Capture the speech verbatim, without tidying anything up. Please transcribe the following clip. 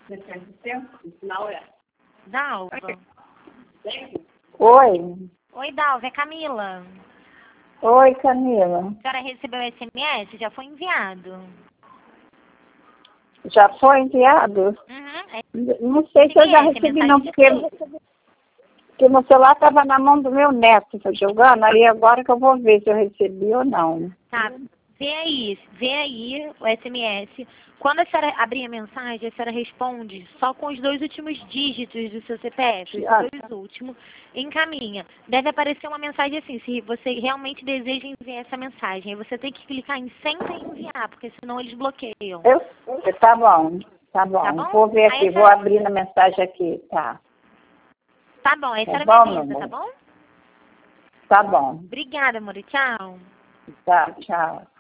Dalva. Oi. Oi, Dalva, é Camila. Oi, Camila. A senhora recebeu o S M S? Já foi enviado. Já foi enviado? Uhum. É Não sei se eu já S M S, recebi, mensagem não, de porque, texto. porque meu celular estava na mão do meu neto, tá jogando, aí agora que eu vou ver se eu recebi ou não. Tá, vê aí, vê aí o S M S. Quando a senhora abrir a mensagem, a senhora responde só com os dois últimos dígitos do seu C P F, os Ah, dois últimos, encaminha. Deve aparecer uma mensagem assim, se você realmente deseja enviar essa mensagem. Aí você tem que clicar em sempre enviar, porque senão eles bloqueiam. Eu, tá bom, tá bom. Tá bom? Vou ver Aí aqui, a vou senhora- abrir na mensagem aqui, tá. Tá bom, aí a Tá senhora bom, me meu avisa, tá amor? bom? Tá bom. Obrigada, amor. Tchau. Tá, tchau.